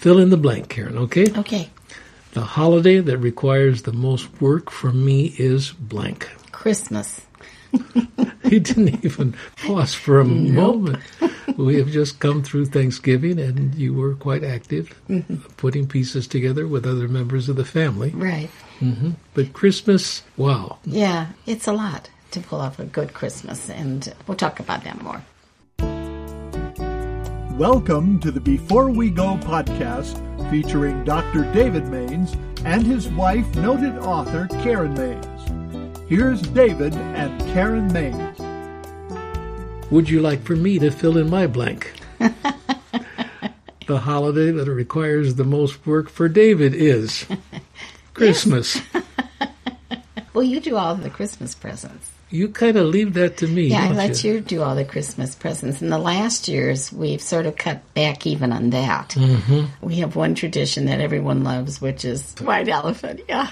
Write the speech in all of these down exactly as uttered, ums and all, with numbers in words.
Fill in the blank, Karen, okay? Okay. The holiday that requires the most work from me is blank. Christmas. He didn't even pause for a Nope. moment. We have just come through Thanksgiving, and you were quite active, mm-hmm. putting pieces together with other members of the family. Right. Mm-hmm. But Christmas, wow. Yeah, it's a lot to pull off a good Christmas, and we'll talk about that more. Welcome to the Before We Go podcast, featuring Doctor David Maines and his wife, noted author Karen Maines. Here's David and Karen Maines. Would you like for me to fill in my blank? The holiday that requires the most work for David is Christmas. Well, you do all the Christmas presents. You kind of leave that to me. Yeah, I don't let you? you do all the Christmas presents. In the last years, we've sort of cut back even on that. Mm-hmm. We have one tradition that everyone loves, which is white elephant. Yeah.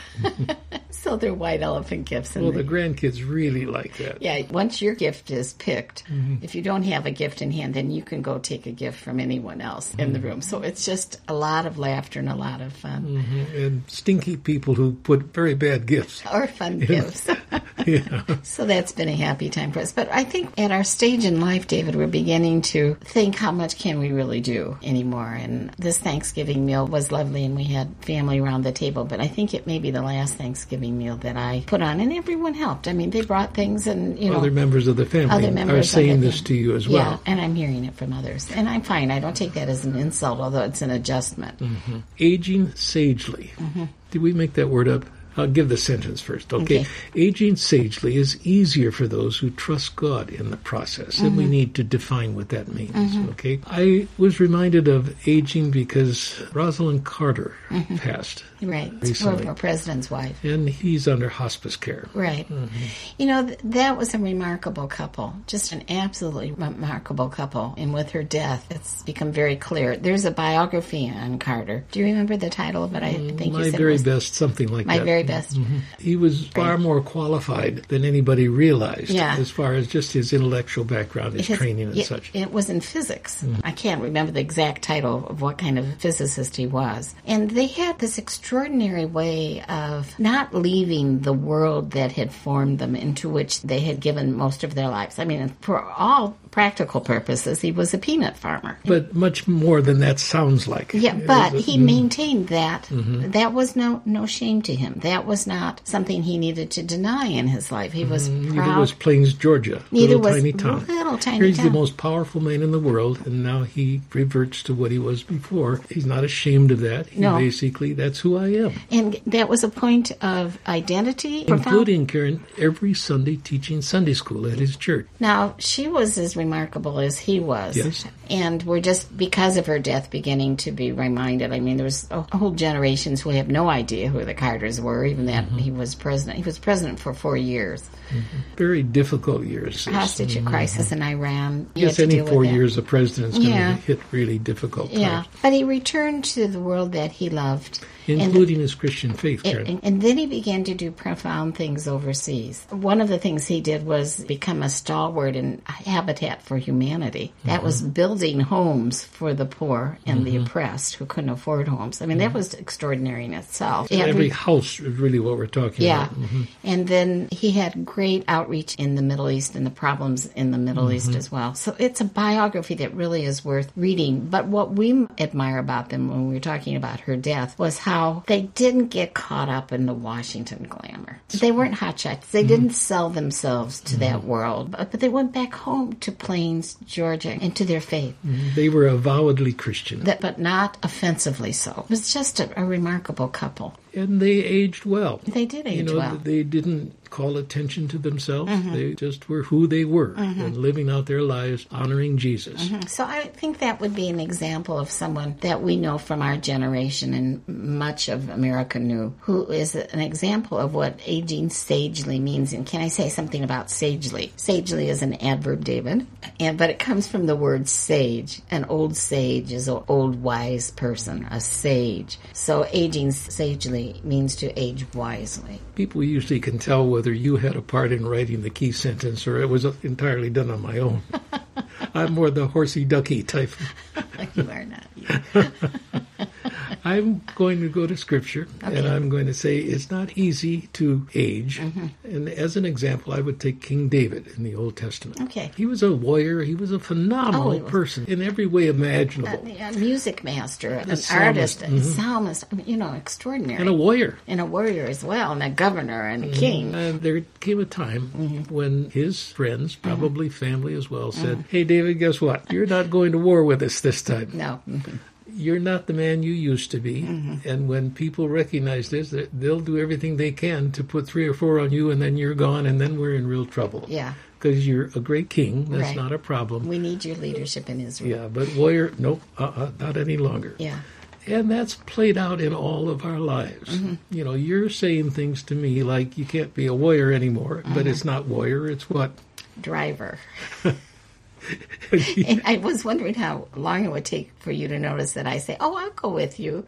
So they're white elephant gifts. Well, the grandkids really like that. Yeah, once your gift is picked, mm-hmm. if you don't have a gift in hand, then you can go take a gift from anyone else mm-hmm. in the room. So it's just a lot of laughter and a lot of fun. Mm-hmm. And stinky people who put very bad gifts. Or fun gifts. Yeah. So that's been a happy time for us. But I think at our stage in life, David, we're beginning to think, how much can we really do anymore? And this Thanksgiving meal was lovely, and we had family around the table. But I think it may be the last Thanksgiving meal that I put on, and everyone helped. I mean, they brought things, and you know, other members of the family other members are saying the this to you as well. Yeah, and I'm hearing it from others, and I'm fine. I don't take that as an insult, although it's an adjustment. Mm-hmm. Aging sagely. Mm-hmm. Did we make that word up? I'll give the sentence first, okay? Okay. Aging sagely is easier for those who trust God in the process, and Mm-hmm. we need to define what that means, Mm-hmm. okay? I was reminded of aging because Rosalind Carter Mm-hmm. passed Right, recently, former president's wife. and he's under hospice care. Right. Mm-hmm. You know, th- that was a remarkable couple, just an absolutely remarkable couple. And with her death, it's become very clear. There's a biography on Carter. Do you remember the title of it? I think My you said very it was best, something like My that. Very Best. Mm-hmm. He was far more qualified than anybody realized Yeah. as far as just his intellectual background, his His- training and it, such. It was in physics. I can't remember the exact title of what kind of physicist he was. And they had this extraordinary way of not leaving the world that had formed them, into which they had given most of their lives. I mean, for all practical purposes, he was a peanut farmer. But much more than that sounds like. Yeah, It but was a- he maintained that. Mm-hmm. That was no no shame to him. That was not something he needed to deny in his life. He was Neither proud. was Plains, Georgia. Neither little was tiny town. little tiny Here he's town. the most powerful man in the world, and now he reverts to what he was before. He's not ashamed of that. He No. basically, that's who I am. And that was a point of identity. profound- Including, Karen, every Sunday teaching Sunday school at his church. Now, she was as remarkable as he was. Yes. And we're just, because of her death, beginning to be reminded. I mean, there was a whole generations who have no idea who the Carters were, even that Mm-hmm. he was president. He was president for four years. Very difficult years. Hostage crisis in Iran. You Yes, had to any deal with four that. years of president's going Yeah. to hit really difficult times. Yeah, but he returned to the world that he loved. Including his Christian faith, And, Karen. and, and then he began to do profound things overseas. One of the things he did was become a stalwart in Habitat for Humanity. That Mm-hmm. was building homes for the poor and the oppressed who couldn't afford homes. I mean, that was extraordinary in itself. Every Every- house is really what we're talking yeah. about. Mhm. And then he had great outreach in the Middle East and the problems in the Middle Mm-hmm. East as well. So it's a biography that really is worth reading. But what we admire about them when we were talking about her death was how they didn't get caught up in the Washington glamour. They weren't hotshots. They didn't sell themselves to that world. But, but they went back home to Plains, Georgia, and to their faith. They were avowedly Christian. That, but not offensively so. It was just a, a remarkable couple. And they aged well. They did age You know, well. they didn't call attention to themselves. They just were who they were and living out their lives honoring Jesus. So I think that would be an example of someone that we know from our generation and much of America knew, who is an example of what aging sagely means. And can I say something about sagely? Sagely is an adverb, David, and but it comes from the word sage. An old sage is an old wise person, a sage. So aging sagely means to age wisely. People usually can tell whether you had a part in writing the key sentence or it was entirely done on my own. I'm more the horsey-ducky type. You are not. I'm going to go to Scripture, Okay. and I'm going to say it's not easy to age. Mm-hmm. And as an example, I would take King David in the Old Testament. Okay. He was a warrior. He was a phenomenal Oh, he was. person in every way imaginable. A, a music master, an psalmist, artist, a mhm. psalmist, I mean, you know, extraordinary. And a warrior. And a warrior as well, and a governor, and a king. And there came a time Mm-hmm. when his friends, probably family as well, said, hey, David, guess what? You're not going to war with us this time. No. Mhm. You're not the man you used to be. Mm-hmm. And when people recognize this, they- they'll do everything they can to put three or four on you, and then you're gone, and then we're in real trouble. Yeah. Because you're a great king. That's Right. not a problem. We need your leadership in Israel. Yeah, but warrior, nope, uh-uh, not any longer. Yeah. And that's played out in all of our lives. Mm-hmm. You know, you're saying things to me like you can't be a warrior anymore, Mm-hmm. but it's not warrior, it's what? Driver. And I was wondering how long it would take for you to notice that I say, oh, I'll go with you.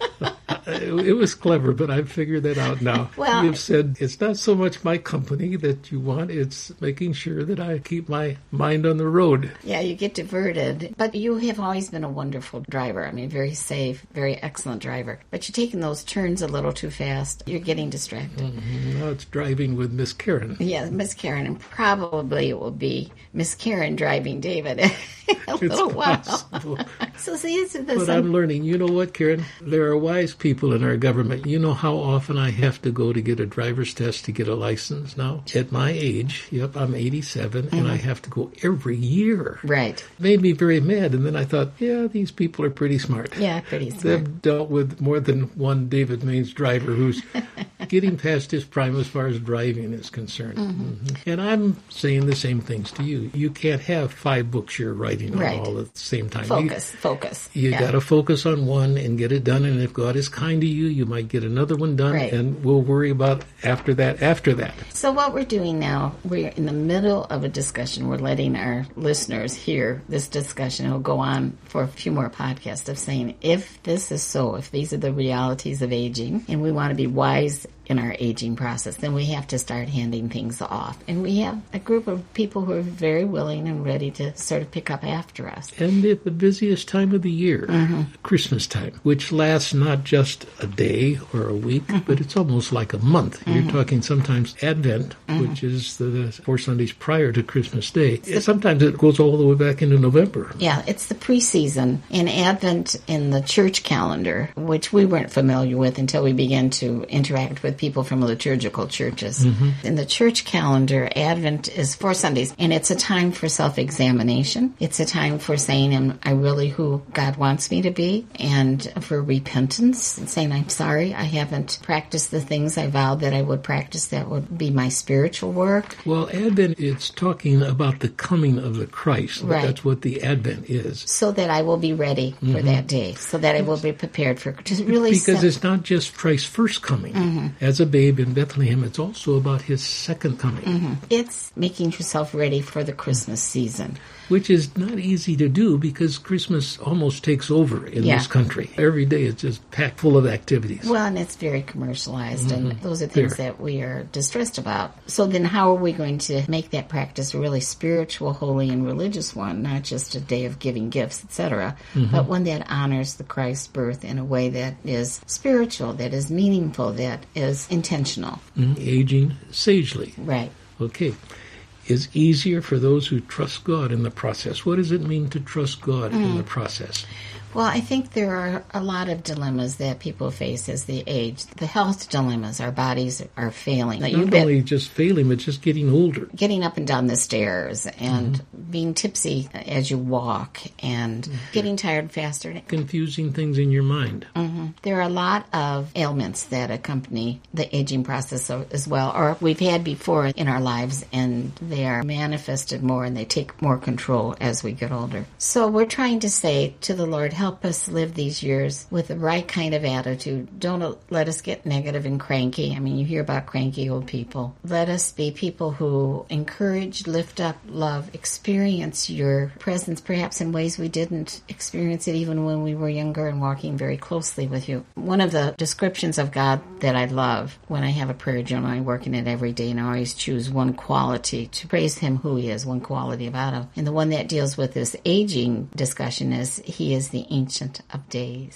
It it was clever, but I've figured that out now. Well- You've said it's not so much my company that you want, it's making sure that I keep my mind on the road. Yeah, you get diverted. But you have always been a wonderful driver. I mean, very safe, very excellent driver. But you're taking those turns a little too fast. You're getting distracted. Now it's driving with Miss Karen. Yeah, Miss Karen, and probably it will be Miss Karen driving David a It's little while. possible. So see, it's the But I'm learning. You know what, Karen? There are wise people in our government. You know how often I have to go to get a driver's test to get a license now? At my age, yep, I'm eighty-seven, and I have to go every year. right. Made me very mad, and then I thought, yeah, these people are pretty smart. Yeah, pretty smart. They've dealt with more than one David Maines driver who's getting past his prime as far as driving is concerned. Mhm. And I'm saying the same things to you. You can't have five books you're writing on Right. all at the same time. Focus, focus. You, you Yeah. got to focus on one and get it done. And if God is kind to you, you might get another one done. Right. And we'll worry about after that, after that. So what we're doing now, we're in the middle of a discussion. We're letting our listeners hear this discussion. It'll go on for a few more podcasts of saying, if this is so, if these are the realities of aging, and we want to be wise in our aging process, then we have to start handing things off. And we have a group of people who are very willing and ready to sort of pick up after us. And at the busiest time of the year, Christmas time, which lasts not just a day or a week, but it's almost like a month. You're talking sometimes Advent, which is the four Sundays prior to Christmas Day. Sometimes it goes all the way back into November. Yeah, it's the preseason in Advent in the church calendar, which we weren't familiar with until we began to interact with people from liturgical churches. In the church calendar, Advent is four Sundays, and it's a time for self-examination. It's a time for saying, am I really who God wants me to be? And for repentance, and saying, I'm sorry, I haven't practiced the things I vowed that I would practice. That would be my spiritual work. Well, Advent, it's talking about the coming of the Christ. Right. That's what the Advent is. So that I will be ready for that day, so that I will be prepared for just really Because sim- it's not just Christ's first coming. As a babe in Bethlehem, it's also about his second coming, It's making yourself ready for the Christmas season. which is not easy to do because Christmas almost takes over in Yeah. this country. Every day it's just packed full of activities. Well, and it's very commercialized, and those are things There. that we are distressed about. So then how are we going to make that practice a really spiritual, holy, and religious one, not just a day of giving gifts, et cetera, but one that honors the Christ birth in a way that is spiritual, that is meaningful, that is intentional. Mhm. Aging sagely. Right. Okay. Is easier for those who trust God in the process. What does it mean to trust God in the process? Well, I think there are a lot of dilemmas that people face as they age. The health dilemmas, our bodies are failing. Like Not you bet- only just failing, but just getting older. getting up and down the stairs and being tipsy as you walk and getting tired faster. Confusing things in your mind. There are a lot of ailments that accompany the aging process o- as well, or we've had before in our lives, and they are manifested more and they take more control as we get older. So we're trying to say to the Lord, help us live these years with the right kind of attitude. Don't let us get negative and cranky. I mean, you hear about cranky old people. Let us be people who encourage, lift up, love, experience your presence perhaps in ways we didn't experience it even when we were younger and walking very closely with you. One of the descriptions of God that I love when I have a prayer journal, I work in it every day, and I always choose one quality to praise him who he is, one quality about him. And the one that deals with this aging discussion is he is the Ancient of Days.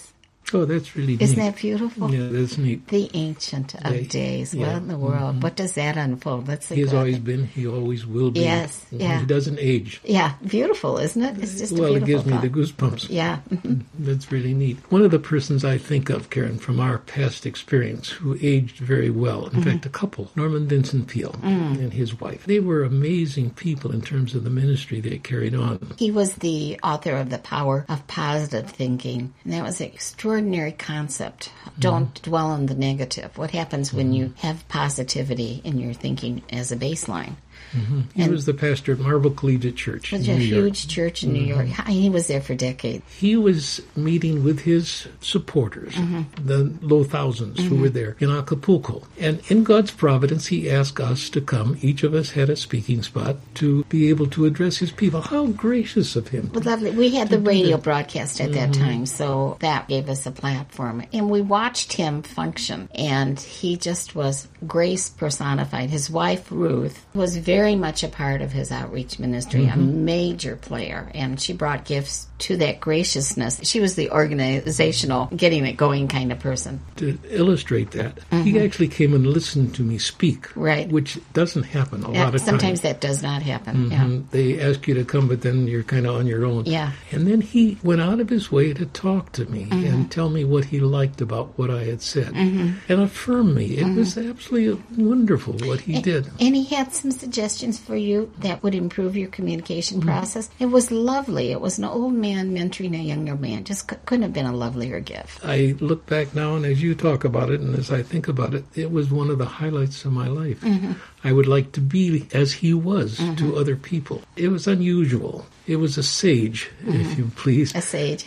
Oh, that's really neat. Isn't that beautiful? Yeah, that's neat. The Ancient of Yeah, Days. yeah. What in the world? Mhm. What does that unfold? Let's see. He has always been. He always will be. Yes, yeah. He doesn't age. Yeah, beautiful, isn't it? It's just a Well, it beautiful gives me thought. the goosebumps. Yeah. mhm. That's really neat. One of the persons I think of, Karen, from our past experience, who aged very well, in Mm-hmm. fact, a couple, Norman Vincent Peale Mm. and his wife, they were amazing people in terms of the ministry they carried on. He was the author of The Power of Positive Thinking, and that was an extraordinary concept. Don't dwell on the negative. What happens when you have positivity in your thinking as a baseline? He And- was the pastor at Marble Collegiate Church It was in a New York. huge church in New York. He was there for decades. He was meeting with his supporters, Mm-hmm. the low thousands who were there in Acapulco. And in God's providence, he asked us to come. Each of us had a speaking spot to be able to address his people. How gracious of him. Well, lovely. We had the radio broadcast at that time, so that gave us a platform. And we watched him function, and he just was grace personified. His wife, Ruth, was very much a part of his outreach ministry, a major player, and she brought gifts to that graciousness. She was the organizational, getting it going kind of person. To illustrate that, he actually came and listened to me speak, Right. which doesn't happen a Yeah, lot of sometimes times. that does not happen. Yeah. Mhm. They ask you to come, but then you're kind of on your own. Yeah. And then he went out of his way to talk to me Mm-hmm. and tell me what he liked about what I had said and affirm me. It was absolutely wonderful what he did. And he had some suggestions for you that would improve your communication Mm-hmm. process. It was lovely. It was an old man mentoring a younger man. Just c- couldn't have been a lovelier gift. I look back now, and as you talk about it, and as I think about it, it was one of the highlights of my life. Mm-hmm. I would like to be as he was to other people. It was unusual. It was a sage, if you please, A sage.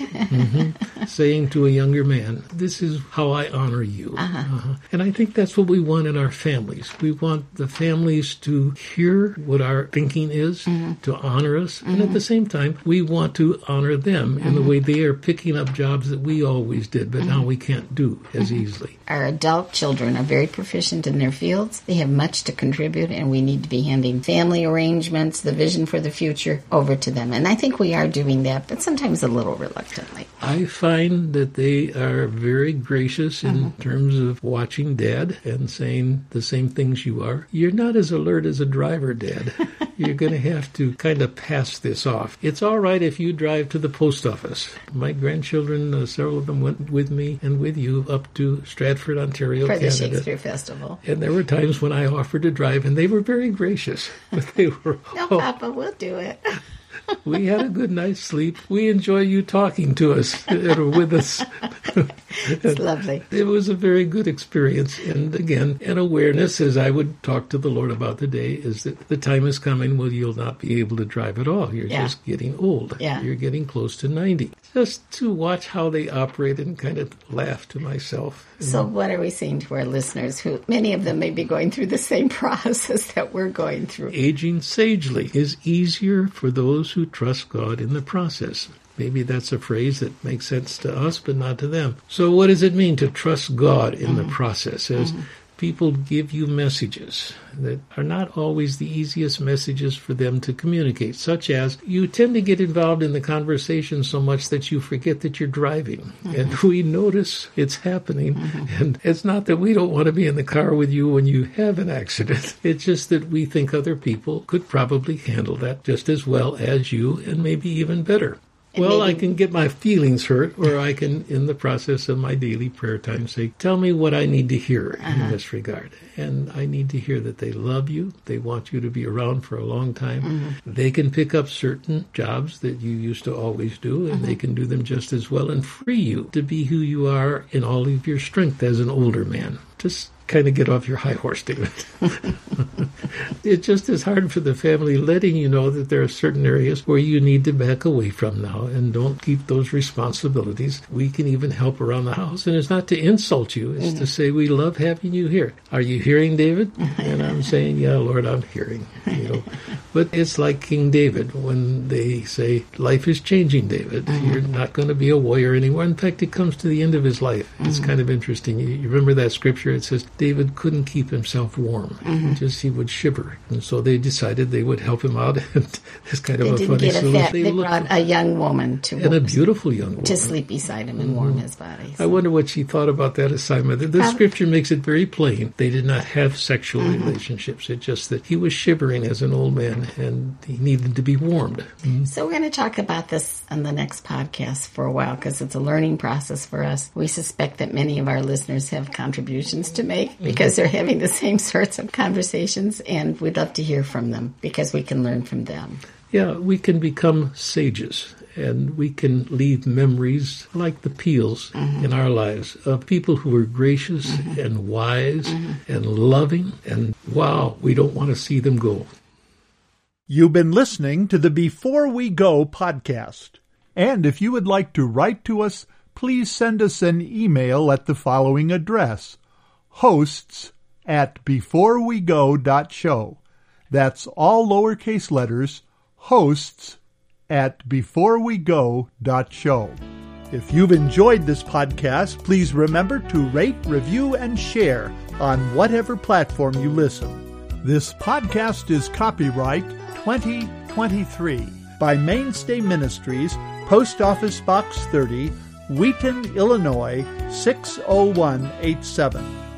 saying to a younger man, this is how I honor you. Uh-huh. And I think that's what we want in our families. We want the families to hear what our thinking is, to honor us, and at the same time, we want to honor them in the way they are picking up jobs that we always did, but now we can't do as easily. Our adult children are very proficient in their fields. They have much to contribute, and we need to be handing family arrangements, the vision for the future, over to them. And I think we are doing that, but sometimes a little reluctantly. I find that they are very gracious in terms of watching Dad and saying the same things you are. You're not as alert as a driver, Dad. You're going to have to kind of pass this off. It's all right if you drive to the post office. My grandchildren, uh, several of them went with me and with you up to Stratford, Ontario, For the Canada. Shakespeare Festival. And there were times when I offered to drive, and they were very gracious. But they were, No, oh, Papa, we'll do it. we had a good night's sleep. We enjoy you talking to us and with us. It's lovely. It was a very good experience. And again, an awareness, as I would talk to the Lord about today, is that the time is coming when you'll not be able to drive at all. You're Yeah. just getting old. Yeah. You're getting close to ninety. Just to watch how they operate and kind of laugh to myself. So what are we saying to our listeners, who many of them may be going through the same process that we're going through? Aging sagely is easier for those who trust God in the process. Maybe that's a phrase that makes sense to us, but not to them. So what does it mean to trust God in the process? As people give you messages that are not always the easiest messages for them to communicate, such as you tend to get involved in the conversation so much that you forget that you're driving. And we notice it's happening. And it's not that we don't want to be in the car with you when you have an accident. It's just that we think other people could probably handle that just as well as you, and maybe even better. And Well, I maybe- can get my feelings hurt, or I can, in the process of my daily prayer time, say, tell me what I need to hear in this regard. And I need to hear that they love you. They want you to be around for a long time. They can pick up certain jobs that you used to always do, and they can do them just as well and free you to be who you are in all of your strength as an older man. Just kind of get off your high horse, David. It just is hard for the family letting you know that there are certain areas where you need to back away from now and don't keep those responsibilities. We can even help around the house, and it's not to insult you, it's to say we love having you here. Are you hearing, David? And I'm saying, yeah, Lord, I'm hearing. You know, but it's like King David when they say life is changing, David. You're not going to be a warrior anymore. In fact, it comes to the end of his life. It's kind of interesting. You, you remember that scripture chapter, it says David couldn't keep himself warm. Mm-hmm. Just he would shiver. And so they decided they would help him out. And it's kind of they a didn't funny get a solution. fat, They, they brought a young woman to and a beautiful young woman to sleep beside him and warm mm-hmm. his body. So. I wonder what she thought about that assignment. The, the um, scripture makes it very plain. They did not have sexual mm-hmm. relationships. It's just that he was shivering as an old man and he needed to be warmed. Mm-hmm. So we're going to talk about this on the next podcast for a while because it's a learning process for us. We suspect that many of our listeners have contributions to make because mm-hmm. they're having the same sorts of conversations, and we'd love to hear from them because we can learn from them. Yeah, we can become sages, and we can leave memories like the Peels mm-hmm. in our lives of people who were gracious mm-hmm. and wise mm-hmm. and loving, and wow, we don't want to see them go. You've been listening to the Before We Go podcast. And if you would like to write to us, please send us an email at the following address, hosts at beforewego dot show. That's all lowercase letters, hosts at beforewego dot show. If you've enjoyed this podcast, please remember to rate, review, and share on whatever platform you listen. This podcast is copyright twenty twenty-three by Mainstay Ministries, Post Office Box thirty, Wheaton, Illinois, six oh one eight seven.